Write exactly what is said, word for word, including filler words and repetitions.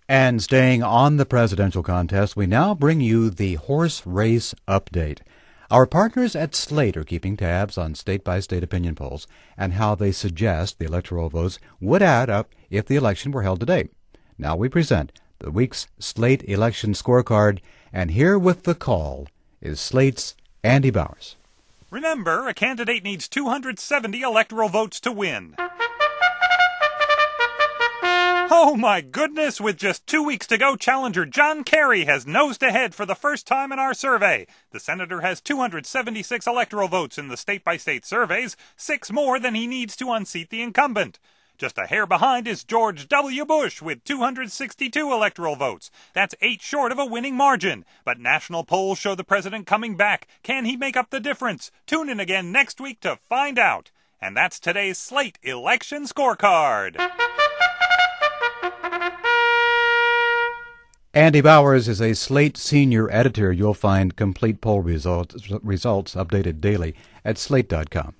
And staying on the presidential contest, we now bring you the horse race update. Our partners at Slate are keeping tabs on state-by-state opinion polls and how they suggest the electoral votes would add up if the election were held today. Now we present the week's Slate election scorecard, and here with the call is Slate's Andy Bowers. Remember, a candidate needs two hundred seventy electoral votes to win. Oh my goodness, with just two weeks to go, challenger John Kerry has nosed ahead for the first time in our survey. The senator has two hundred seventy-six electoral votes in the state-by-state surveys, six more than he needs to unseat the incumbent. Just a hair behind is George W. Bush with two hundred sixty-two electoral votes. That's eight short of a winning margin. But national polls show the president coming back. Can he make up the difference? Tune in again next week to find out. And that's today's Slate Election Scorecard. Andy Bowers is a Slate senior editor. You'll find complete poll results, results updated daily at slate dot com.